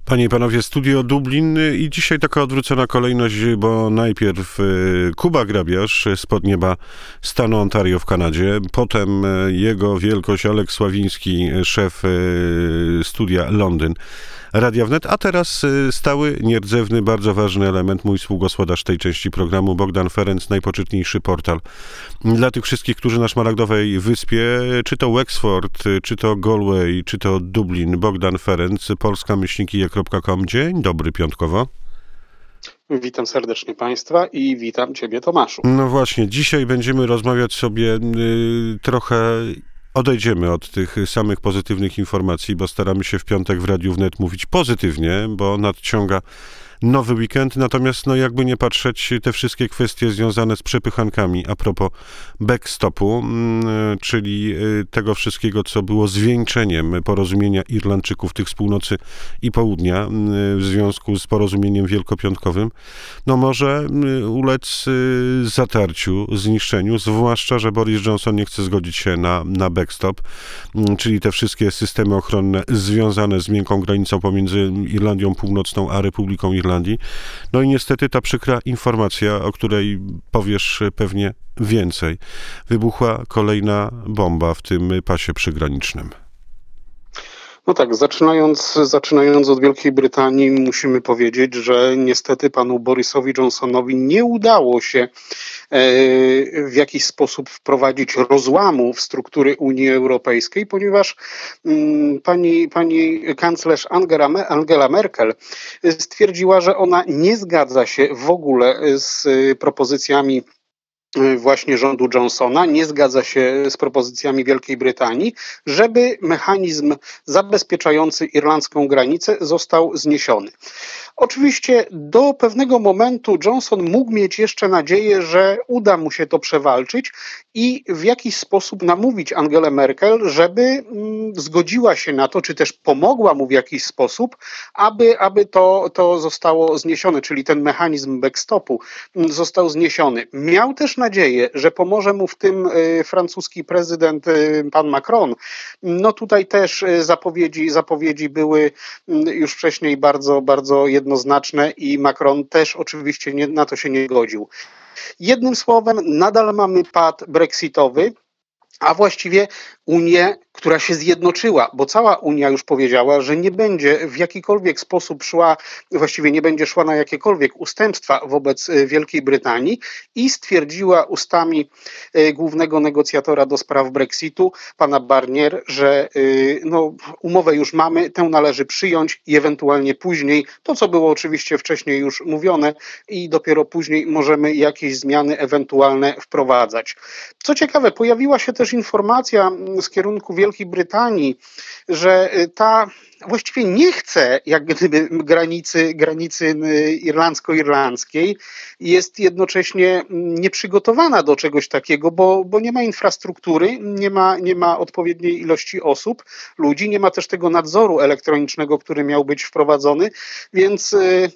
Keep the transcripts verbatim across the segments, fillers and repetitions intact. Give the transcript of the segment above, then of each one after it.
Panie i panowie, studio Dublin i dzisiaj taka odwrócona kolejność, bo najpierw Kuba Grabiarz spod nieba stanu Ontario w Kanadzie, potem jego wielkość Alek Sławiński, szef studia Londyn Radia Wnet, a teraz stały, nierdzewny, bardzo ważny element, mój współgospodarz tej części programu, Bogdan Ferenc, najpoczytniejszy portal dla tych wszystkich, którzy na Szmaragdowej Wyspie, czy to Wexford, czy to Galway, czy to Dublin. Bogdan Ferenc, polska myślnik kropka com. Dzień dobry piątkowo. Witam serdecznie Państwa i witam Ciebie, Tomaszu. No właśnie, dzisiaj będziemy rozmawiać sobie y, trochę... Odejdziemy od tych samych pozytywnych informacji, bo staramy się w piątek w Radiu Wnet mówić pozytywnie, bo nadciąga nowy weekend, natomiast no jakby nie patrzeć, te wszystkie kwestie związane z przepychankami a propos backstopu, czyli tego wszystkiego, co było zwieńczeniem porozumienia Irlandczyków, tych z północy i południa w związku z porozumieniem wielkopiątkowym, no może ulec zatarciu, zniszczeniu, zwłaszcza, że Boris Johnson nie chce zgodzić się na, na backstop, czyli te wszystkie systemy ochronne związane z miękką granicą pomiędzy Irlandią Północną a Republiką Irlandii. Irlandii. No i niestety ta przykra informacja, o której powiesz pewnie więcej. Wybuchła kolejna bomba w tym pasie przygranicznym. No tak, zaczynając, zaczynając od Wielkiej Brytanii, musimy powiedzieć, że niestety panu Borisowi Johnsonowi nie udało się w jakiś sposób wprowadzić rozłamu w struktury Unii Europejskiej, ponieważ pani, pani kanclerz Angela, Angela Merkel stwierdziła, że ona nie zgadza się w ogóle z propozycjami właśnie rządu Johnsona, nie zgadza się z propozycjami Wielkiej Brytanii, żeby mechanizm zabezpieczający irlandzką granicę został zniesiony. Oczywiście do pewnego momentu Johnson mógł mieć jeszcze nadzieję, że uda mu się to przewalczyć i w jakiś sposób namówić Angelę Merkel, żeby mm, zgodziła się na to, czy też pomogła mu w jakiś sposób, aby, aby to, to zostało zniesione, czyli ten mechanizm backstopu został zniesiony. Miał też nadzieję, że pomoże mu w tym y, francuski prezydent y, pan Macron. No tutaj też y, zapowiedzi, zapowiedzi były y, już wcześniej bardzo, bardzo jednoznaczne. jednoznaczne i Macron też oczywiście nie, na to się nie godził. Jednym słowem, nadal mamy pad brexitowy, a właściwie Unię, która się zjednoczyła, bo cała Unia już powiedziała, że nie będzie w jakikolwiek sposób szła, właściwie nie będzie szła na jakiekolwiek ustępstwa wobec Wielkiej Brytanii i stwierdziła ustami głównego negocjatora do spraw Brexitu, pana Barnier, że no, umowę już mamy, tę należy przyjąć i ewentualnie później, to co było oczywiście wcześniej już mówione i dopiero później możemy jakieś zmiany ewentualne wprowadzać. Co ciekawe, pojawiła się też informacja z kierunku Wielkiej Brytanii, że ta właściwie nie chce jak gdyby granicy, granicy irlandzko-irlandzkiej, jest jednocześnie nieprzygotowana do czegoś takiego, bo, bo nie ma infrastruktury, nie ma, nie ma odpowiedniej ilości osób, ludzi, nie ma też tego nadzoru elektronicznego, który miał być wprowadzony, więc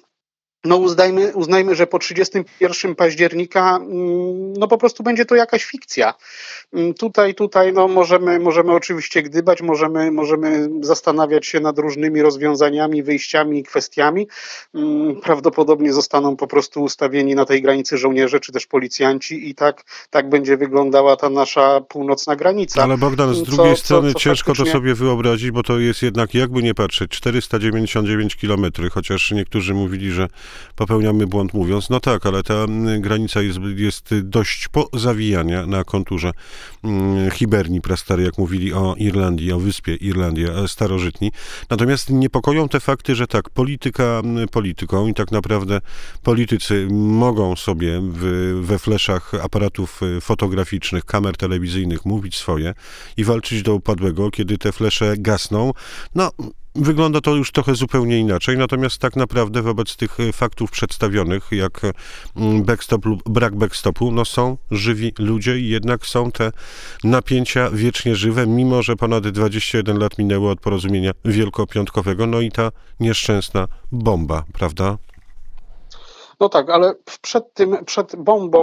no uznajmy, uznajmy, że po trzydziestego pierwszego października no po prostu będzie to jakaś fikcja. Tutaj, tutaj no możemy, możemy oczywiście gdybać, możemy, możemy zastanawiać się nad różnymi rozwiązaniami, wyjściami i kwestiami. Prawdopodobnie zostaną po prostu ustawieni na tej granicy żołnierze czy też policjanci i tak, tak będzie wyglądała ta nasza północna granica. Ale Bogdan, z co, drugiej co, strony co ciężko faktycznie... to sobie wyobrazić, bo to jest jednak, jakby nie patrzeć, czterysta dziewięćdziesiąt dziewięć kilometrów, chociaż niektórzy mówili, że popełniamy błąd mówiąc, no tak, ale ta granica jest, jest dość po zawijania na konturze Hiberni prastarej, jak mówili o Irlandii, o wyspie Irlandia starożytni. Natomiast niepokoją te fakty, że tak, polityka polityką i tak naprawdę politycy mogą sobie w, we fleszach aparatów fotograficznych, kamer telewizyjnych mówić swoje i walczyć do upadłego, kiedy te flesze gasną. No, wygląda to już trochę zupełnie inaczej, natomiast tak naprawdę wobec tych faktów przedstawionych, jak backstop lub brak backstopu, no są żywi ludzie i jednak są te napięcia wiecznie żywe, mimo że ponad dwadzieścia jeden lat minęło od porozumienia wielkopiątkowego, no i ta nieszczęsna bomba, prawda? No tak, ale przed tym, przed bombą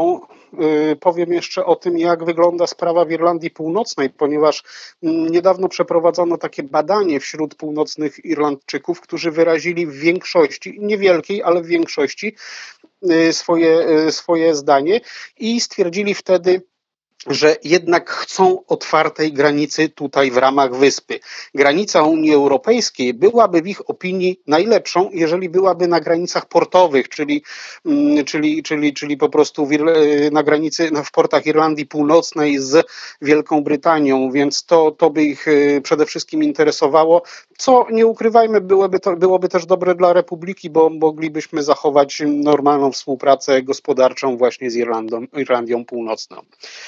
y, powiem jeszcze o tym, jak wygląda sprawa w Irlandii Północnej, ponieważ mm, niedawno przeprowadzono takie badanie wśród północnych Irlandczyków, którzy wyrazili w większości, niewielkiej, ale w większości y, swoje, y, swoje zdanie i stwierdzili wtedy, że jednak chcą otwartej granicy tutaj w ramach wyspy. Granica Unii Europejskiej byłaby w ich opinii najlepszą, jeżeli byłaby na granicach portowych, czyli, mm, czyli, czyli, czyli po prostu w, Ir- na granicy, no, w portach Irlandii Północnej z Wielką Brytanią, więc to, to by ich y, przede wszystkim interesowało, co nie ukrywajmy, byłoby, to, byłoby też dobre dla Republiki, bo moglibyśmy zachować normalną współpracę gospodarczą właśnie z Irlandą, Irlandią Północną.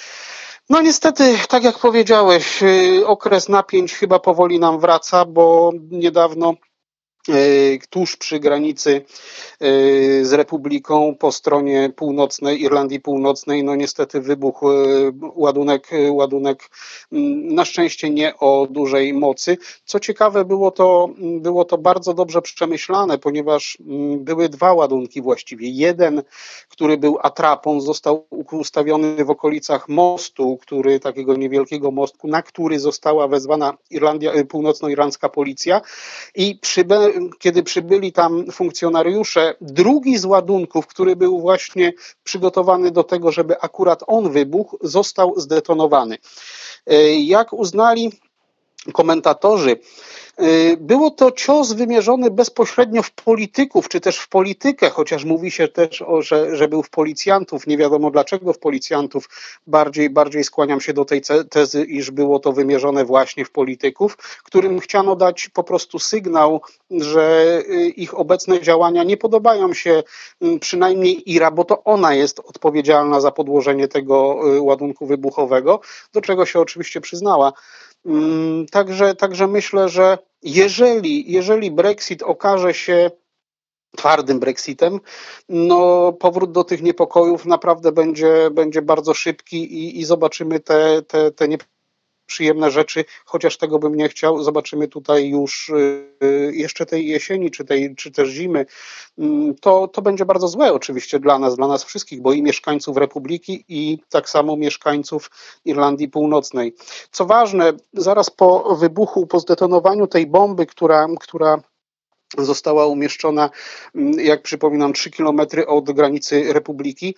No niestety, tak jak powiedziałeś, y, okres napięć chyba powoli nam wraca, bo niedawno y, tuż przy granicy y, z Republiką po stronie północnej, Irlandii Północnej, no niestety wybuchł y, ładunek, y, ładunek mm, na szczęście nie o dużej mocy. Co ciekawe, było to, było to bardzo dobrze przemyślane, ponieważ mm, były dwa ładunki właściwie. Jeden, który był atrapą, został ustawiony w okolicach mostu, który, takiego niewielkiego mostku, na który została wezwana Irlandia, y, północnoirlandzka policja i przybe, kiedy przybyli tam funkcjonariusze, drugi z ładunków, który był właśnie przygotowany do tego, żeby akurat on wybuchł, został zdetonowany. Y, Jak uznali komentatorzy, y, było to cios wymierzony bezpośrednio w polityków, czy też w politykę, chociaż mówi się też, o, że, że był w policjantów. Nie wiadomo dlaczego w policjantów. Bardziej, bardziej skłaniam się do tej ce- tezy, iż było to wymierzone właśnie w polityków, którym chciano dać po prostu sygnał, że y, ich obecne działania nie podobają się y, przynajmniej Ira, bo to ona jest odpowiedzialna za podłożenie tego y, ładunku wybuchowego, do czego się oczywiście przyznała. Mm, Także, także myślę, że jeżeli, jeżeli Brexit okaże się twardym Brexitem, no powrót do tych niepokojów naprawdę będzie, będzie bardzo szybki i, i zobaczymy te, te, te nieprzyjemne rzeczy, chociaż tego bym nie chciał, zobaczymy tutaj już y, jeszcze tej jesieni, czy, tej, czy też zimy. Mm, To, to będzie bardzo złe oczywiście dla nas, dla nas wszystkich, bo i mieszkańców Republiki, i tak samo mieszkańców Irlandii Północnej. Co ważne, zaraz po wybuchu, po zdetonowaniu tej bomby, która, która została umieszczona, mm, jak przypominam, trzy kilometry od granicy Republiki,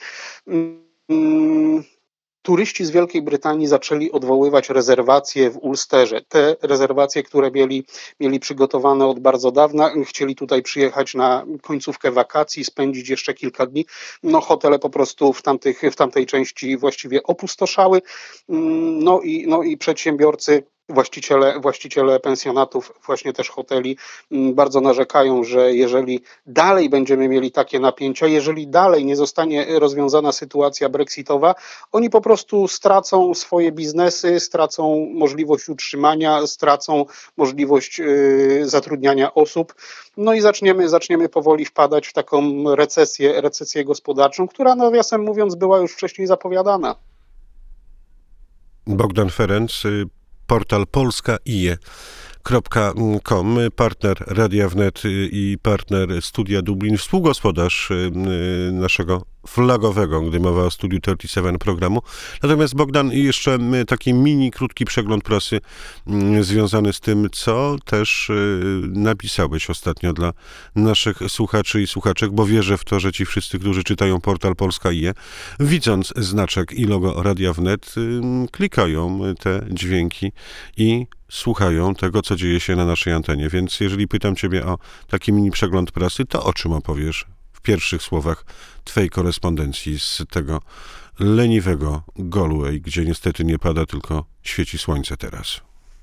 mm, turyści z Wielkiej Brytanii zaczęli odwoływać rezerwacje w Ulsterze. Te rezerwacje, które mieli, mieli przygotowane od bardzo dawna, chcieli tutaj przyjechać na końcówkę wakacji, spędzić jeszcze kilka dni. No hotele po prostu w, tamtych, w tamtej części właściwie opustoszały. Mm, No i, no i przedsiębiorcy, Właściciele, właściciele pensjonatów, właśnie też hoteli, mm, bardzo narzekają, że jeżeli dalej będziemy mieli takie napięcia, jeżeli dalej nie zostanie rozwiązana sytuacja brexitowa, oni po prostu stracą swoje biznesy, stracą możliwość utrzymania, stracą możliwość y, zatrudniania osób, no i zaczniemy, zaczniemy powoli wpadać w taką recesję, recesję gospodarczą, która nawiasem mówiąc była już wcześniej zapowiadana. Bogdan Ferenc, y, portal polska kropka i e kropka com, partner Radia Wnet y, i partner Studia Dublin, współgospodarz y, y, naszego flagowego, gdy mowa o Studiu trzydzieści siedem programu. Natomiast Bogdan, jeszcze y, taki mini, krótki przegląd prasy y, związany z tym, co też y, napisałeś ostatnio dla naszych słuchaczy i słuchaczek, bo wierzę w to, że ci wszyscy, którzy czytają portal polska kropka i e, widząc znaczek i logo Radia Wnet, y, klikają te dźwięki i słuchają tego, co dzieje się na naszej antenie. Więc jeżeli pytam ciebie o taki mini przegląd prasy, to o czym opowiesz w pierwszych słowach twojej korespondencji z tego leniwego Galway, gdzie niestety nie pada, tylko świeci słońce teraz?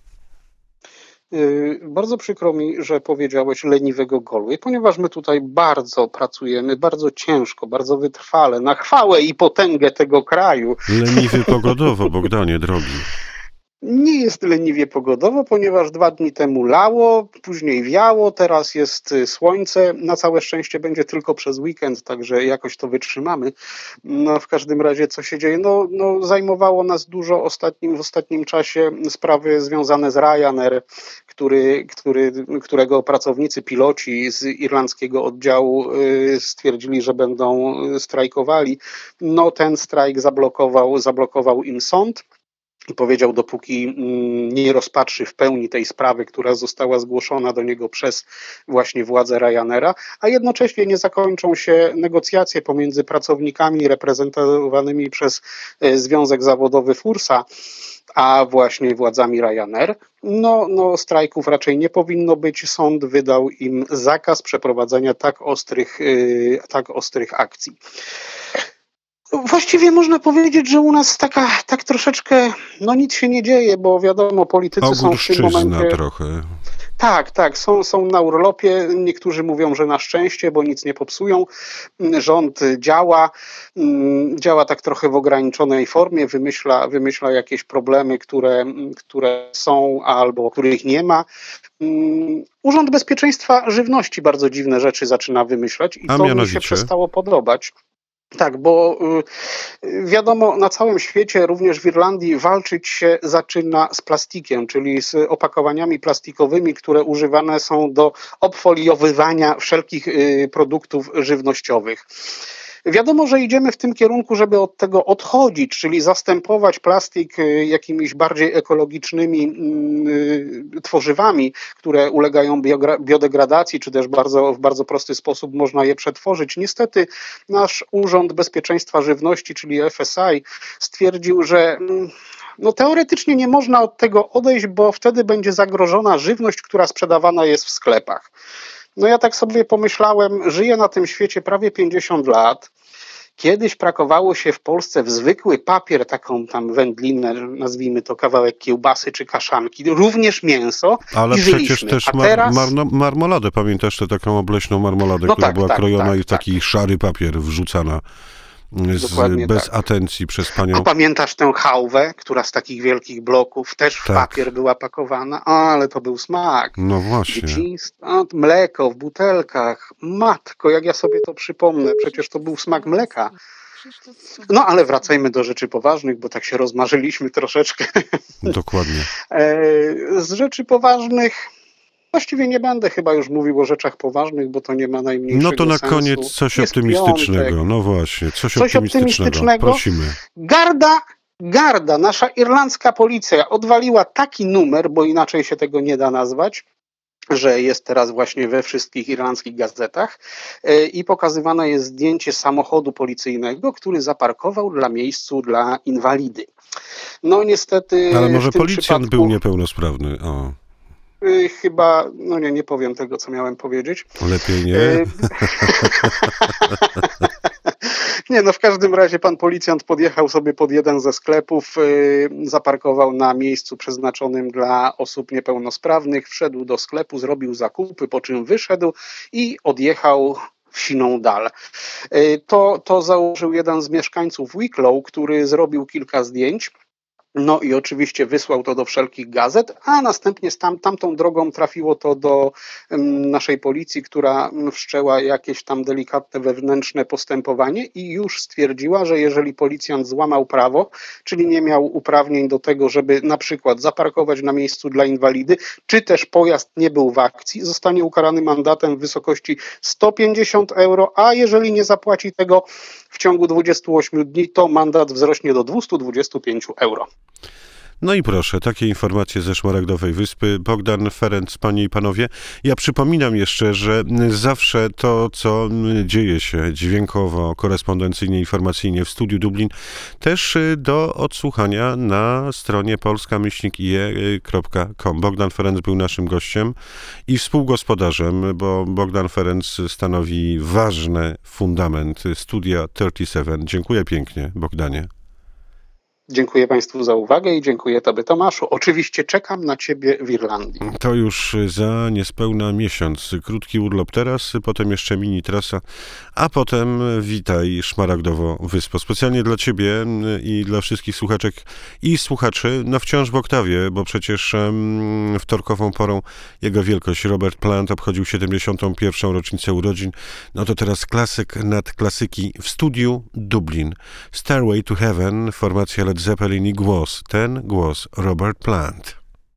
Yy, Bardzo przykro mi, że powiedziałeś leniwego Galway, ponieważ my tutaj bardzo pracujemy, bardzo ciężko, bardzo wytrwale, na chwałę i potęgę tego kraju. Leniwy pogodowo, Bogdanie drogi. Nie jest leniwie pogodowo, ponieważ dwa dni temu lało, później wiało, teraz jest y, słońce. Na całe szczęście będzie tylko przez weekend, także jakoś to wytrzymamy. No, w każdym razie, co się dzieje? No, no, zajmowało nas dużo ostatnim, w ostatnim czasie sprawy związane z Ryanair, który, który, którego pracownicy, piloci z irlandzkiego oddziału y, stwierdzili, że będą y, strajkowali. No, ten strajk zablokował, zablokował im sąd. I powiedział, dopóki mm, nie rozpatrzy w pełni tej sprawy, która została zgłoszona do niego przez właśnie władze Ryanaira, a jednocześnie nie zakończą się negocjacje pomiędzy pracownikami reprezentowanymi przez e, Związek Zawodowy Fursa, a właśnie władzami Ryanair, no, no strajków raczej nie powinno być. Sąd wydał im zakaz przeprowadzenia tak ostrych, yy, tak ostrych akcji. Właściwie można powiedzieć, że u nas taka, tak troszeczkę, no nic się nie dzieje, bo wiadomo, politycy są w tym momencie... trochę. Tak, tak, są, są na urlopie. Niektórzy mówią, że na szczęście, bo nic nie popsują. Rząd działa, działa tak trochę w ograniczonej formie, wymyśla, wymyśla jakieś problemy, które, które są albo których nie ma. Urząd Bezpieczeństwa Żywności bardzo dziwne rzeczy zaczyna wymyślać i A to mianowicie? mi się przestało podobać. Tak, bo y, wiadomo, na całym świecie, również w Irlandii, walczyć się zaczyna z plastikiem, czyli z opakowaniami plastikowymi, które używane są do obfoliowywania wszelkich y, produktów żywnościowych. Wiadomo, że idziemy w tym kierunku, żeby od tego odchodzić, czyli zastępować plastik y, jakimiś bardziej ekologicznymi y, tworzywami, które ulegają biogra- biodegradacji, czy też bardzo, w bardzo prosty sposób można je przetworzyć. Niestety nasz Urząd Bezpieczeństwa Żywności, czyli F S I, stwierdził, że mm, no teoretycznie nie można od tego odejść, bo wtedy będzie zagrożona żywność, która sprzedawana jest w sklepach. No ja tak sobie pomyślałem, żyję na tym świecie prawie pięćdziesiąt lat. Kiedyś brakowało się w Polsce w zwykły papier, taką tam wędlinę, nazwijmy to kawałek kiełbasy czy kaszanki, również mięso. Ale i przecież żyliśmy. też A mar- teraz... marno- marmoladę, pamiętasz tę taką obleśną marmoladę, No która tak, była tak, krojona tak, i w taki tak. szary papier wrzucana z, Dokładnie bez tak. atencji przez A panią. pamiętasz tę chałwę, która z takich wielkich bloków też w Tak. papier była pakowana? Ale to był smak. No właśnie. Dzieciństwo, mleko w butelkach. Matko, jak ja sobie to przypomnę, przecież to był smak mleka. No ale wracajmy do rzeczy poważnych, bo tak się rozmarzyliśmy troszeczkę. Dokładnie. E, Z rzeczy poważnych właściwie nie będę chyba już mówił o rzeczach poważnych, bo to nie ma najmniejszego No to na sensu. koniec coś Jest optymistycznego. piątek. No właśnie, coś, Coś optymistycznego. optymistycznego? Prosimy. Garda, garda, nasza irlandzka policja odwaliła taki numer, bo inaczej się tego nie da nazwać, że jest teraz właśnie we wszystkich irlandzkich gazetach e, i pokazywane jest zdjęcie samochodu policyjnego, który zaparkował dla miejscu dla inwalidy. No niestety Ale w może tym policjant przypadku, był niepełnosprawny. O, y, chyba, no nie, nie powiem tego, co miałem powiedzieć. lepiej nie. E, Nie, no w każdym razie pan policjant podjechał sobie pod jeden ze sklepów, yy, zaparkował na miejscu przeznaczonym dla osób niepełnosprawnych, wszedł do sklepu, zrobił zakupy, po czym wyszedł i odjechał w siną dal. Yy, to, to założył jeden z mieszkańców Wicklow, który zrobił kilka zdjęć. No i oczywiście wysłał to do wszelkich gazet, a następnie tam, tamtą drogą trafiło to do um, naszej policji, która wszczęła jakieś tam delikatne wewnętrzne postępowanie i już stwierdziła, że jeżeli policjant złamał prawo, czyli nie miał uprawnień do tego, żeby na przykład zaparkować na miejscu dla inwalidy, czy też pojazd nie był w akcji, zostanie ukarany mandatem w wysokości sto pięćdziesiąt euro, a jeżeli nie zapłaci tego w ciągu dwudziestu ośmiu dni, to mandat wzrośnie do dwieście dwadzieścia pięć euro. No i proszę, takie informacje ze Szmaragdowej Wyspy. Bogdan Ferenc, panie i panowie. Ja przypominam jeszcze, że zawsze to, co dzieje się dźwiękowo, korespondencyjnie, informacyjnie w Studiu Dublin, też do odsłuchania na stronie polska myślnik i e kropka com. Bogdan Ferenc był naszym gościem i współgospodarzem, bo Bogdan Ferenc stanowi ważny fundament Studia trzydzieści siedem. Dziękuję pięknie, Bogdanie. Dziękuję Państwu za uwagę i dziękuję Tobie, Tomaszu. Oczywiście czekam na Ciebie w Irlandii. To już za niespełna miesiąc. Krótki urlop teraz, potem jeszcze mini trasa, a potem witaj Szmaragdowo Wyspo. Specjalnie dla Ciebie i dla wszystkich słuchaczek i słuchaczy, no wciąż w oktawie, bo przecież um, wtorkową porą jego wielkość Robert Plant obchodził siedemdziesiątą pierwszą rocznicę urodzin. No to teraz klasyk nad klasyki w studiu Dublin. Stairway to Heaven, formacja Led Zeppelin i głos, ten głos Robert Plant.